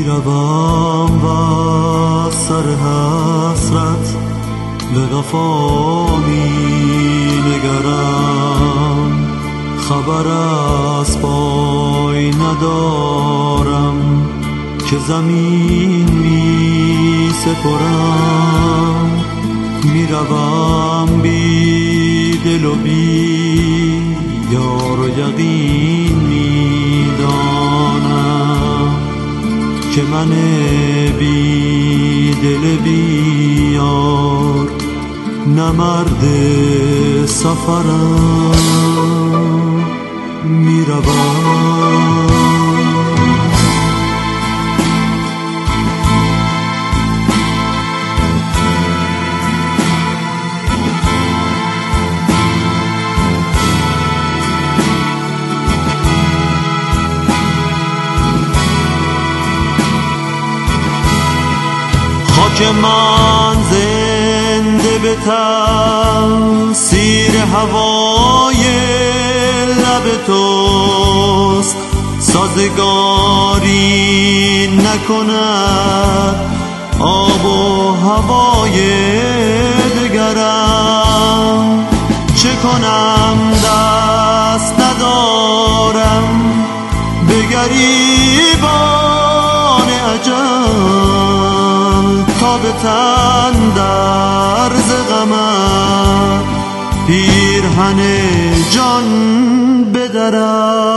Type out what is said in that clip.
میروم و سر حسرت به وفا مینگرم، خبر از پای ندارم که زمین می سپرم. میروم بی دل و بی یار و یقین میدانم که من بی دل بی یار نه مرد سفرم. میروم که من زنده به تأثیر هوای لب توست، سازگاری نکند آب و هوای دگرم. چه کنم دست ندارم به گریبان اجل، تا به تن درز غمت پیرهن جان بدرم.